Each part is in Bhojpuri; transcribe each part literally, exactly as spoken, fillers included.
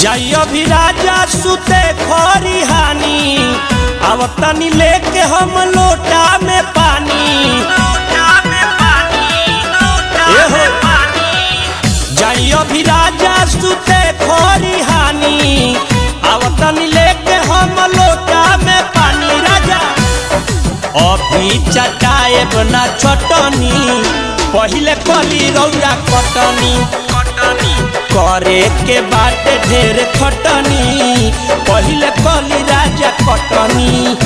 जाइयो भी राजा सुते खरिहानी आवतनी लेके हम लोटा में पानी जाइयो भी राजा सुते खरिहानी आवतनी लेके हम लोटा में पानी राजा अभी चटाए बना चटनी पहिले कली रौरा कटनी करे के बाटे ढेर खटनी पहिले कली राजा कटनी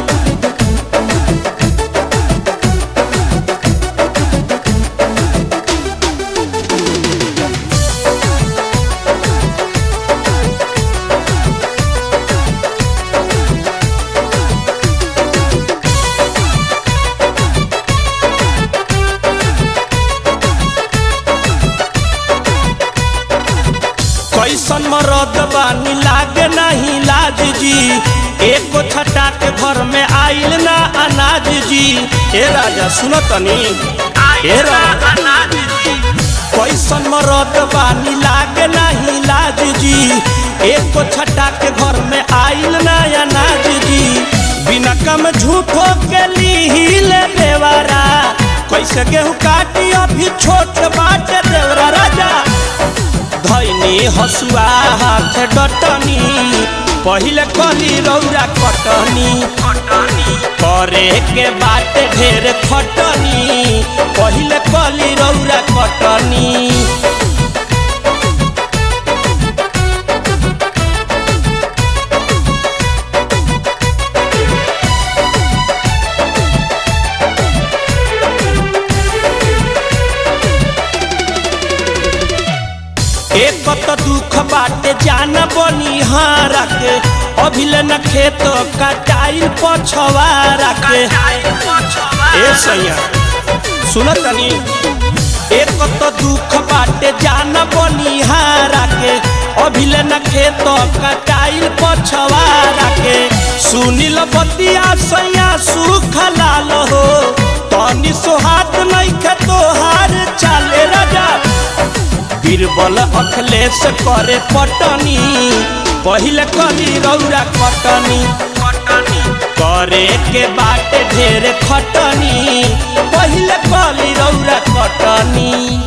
कैसन मरद बानी लागे नहीं लाज जी एक छटा के घर में आइल ना अनाज जी ए राजा सुनो तनी ए राजा कैसन मरद बानी लागे नहीं लाज जी एक छटा के घर में आइल ना अनाज जी बिना कम झूठो के लीले देवरा कैसे गेहूं काटी अभी छोट बाटे देवरा राजा धैनी हसुआ हाथ डटनी पहिले कली रौरा कटनी करे के बाटे ढेर खटनी पहिले कली रौरा कटनी एक तो दुख बाटे जान बनिहारा के अभिले न खेत कटाइल पछवारा के ए सैया सुन तनी एक तो दुख बाटे जान बनिहारा के अभिले न खेत कटाइल पछवारा के सुनिल बतिया सैया सुख लाल हो तनी सोहात नहीं खे तोहार चाले राजा बीरबल अखिलेश करे पटनी पहिले कली रौरा कटनी करे के बाटे ढेर खटनी पहिले कली रौरा कटनी।